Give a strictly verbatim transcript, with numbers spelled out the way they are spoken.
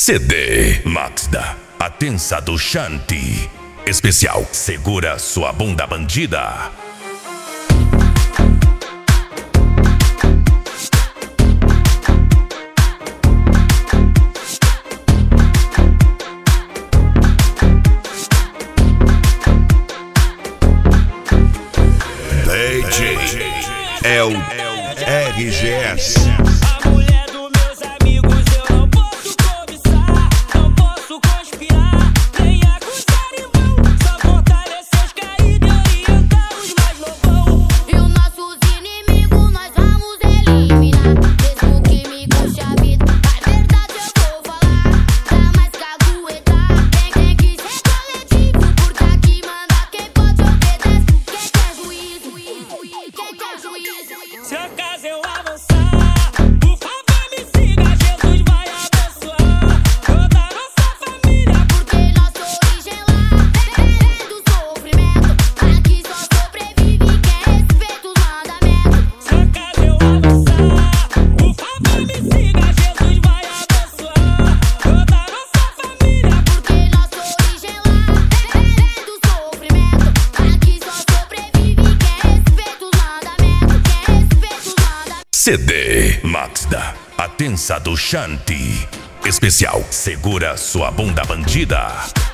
C D Mazda, Atença do Shanti. Especial Segura Sua Bunda Bandida. D J é o R G S. Se acaso eu avançar, por favor me siga, Jesus vai abençoar toda a nossa família, porque nossa origem lá é do sofrimento. Aqui só sobrevive quem respeita os mandamentos. Se acaso eu avançar, por favor me siga, Jesus vai abençoar toda a nossa família, porque nossa origem lá é do sofrimento. Aqui só sobrevive quem respeita os mandamentos. C D Mazda, Atença do Shanti. Especial Segura Sua Bunda Bandida.